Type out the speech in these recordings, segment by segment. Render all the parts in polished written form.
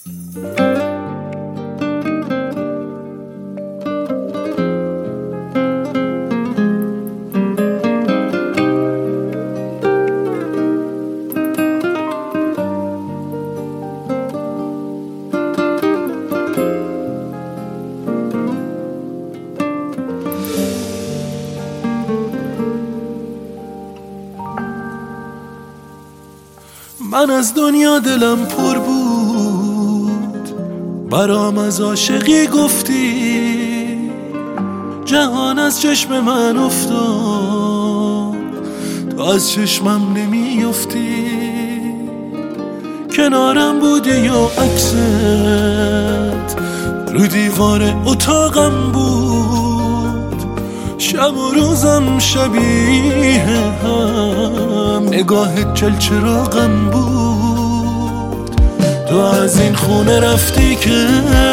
من از دنیا دلم پر بود، برام از عاشقی گفتی، جهان از چشم من افتاد، تو از چشمم نمیافتی. کنارم بودی یا عکست رو دیوار اتاقم بود، شب و روزم شبیه هم، نگاه چلچراغم بود. تو از این خونه رفتی که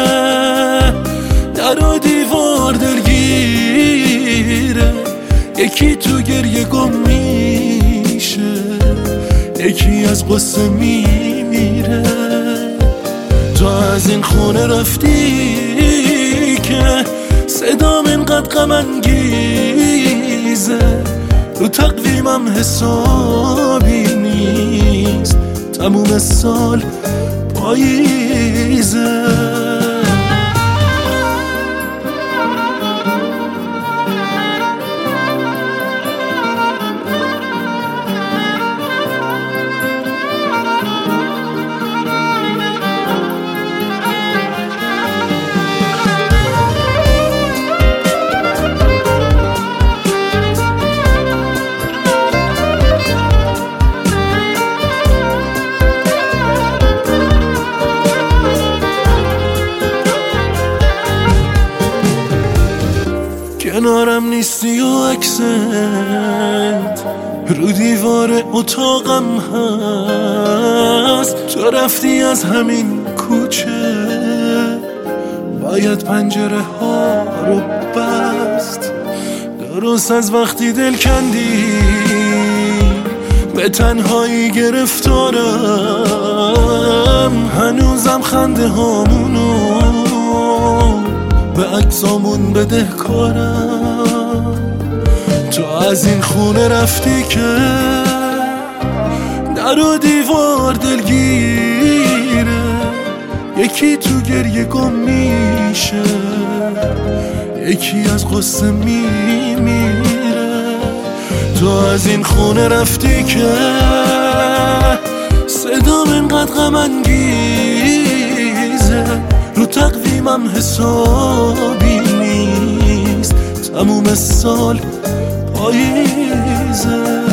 در و دیوار درگیره، یکی تو گریه گم میشه، یکی از قصه میمیره. تو از این خونه رفتی که صدام اینقدر غم انگیزه، رو تقویمم حسابی نیست، تموم سال پاییزه. کنارم نیستی و عکست رو دیوار اتاقم هست. تو رفتی از همین کوچه، باید پنجره ها رو بست. درست از وقتی دل کندی به تنهایی گرفتارم، هنوزم خنده هامونو به عکسامون بدهکارم. تو از این خونه رفتی که در و دیوار دلگیره، یکی تو گریه گم میشه، یکی از قصه میمیره. تو از این خونه رفتی که صدام اینقدر غم انگیزه، رو تقویمم حسابی نیست، تموم سال پاییزه.